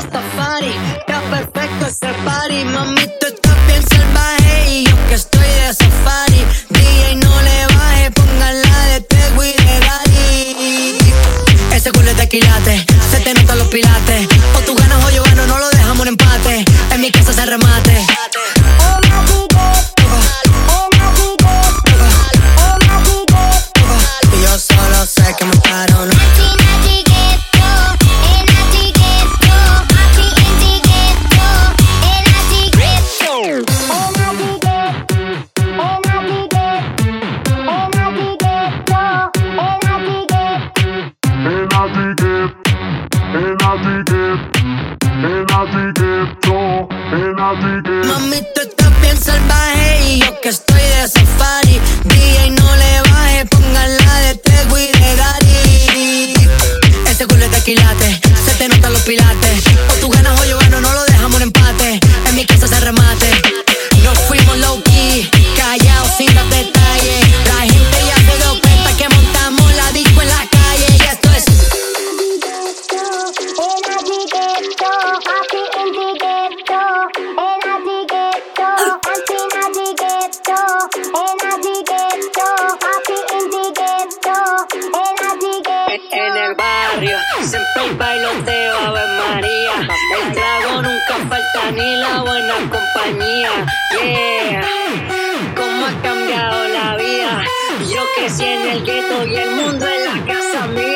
Rastafari. Está perfecto ese party. Mami, tú estás bien salvaje y yo que estoy de safari. DJ, no le baje, póngala de Tego y de Daddy. Ese culo es de quilate, se te notan los pilates. O tú ganas o yo gano, no lo dejamos en empate. En mi casa se remate. Y yo solo sé que me paro, ¿no? Mami, tú estás bien salvaje y yo que estoy de safari. DJ, no le baje, póngala de Tego y de Daddy. Ese culo es de quilate, se te notan los pilates. O tú ganas o yo gano, no lo dejamos en empate. En mi casa se remate. Nos fuimos low key, callados sin dar detalles. La gente ya se dio cuenta que montamos la disco en la calle. Y esto es en el barrio, siempre hay bailoteo, Ave María. El trago nunca falta ni la buena compañía. Yeah, cómo ha cambiado la vida. Yo crecí en el gueto y el mundo en la casa mía.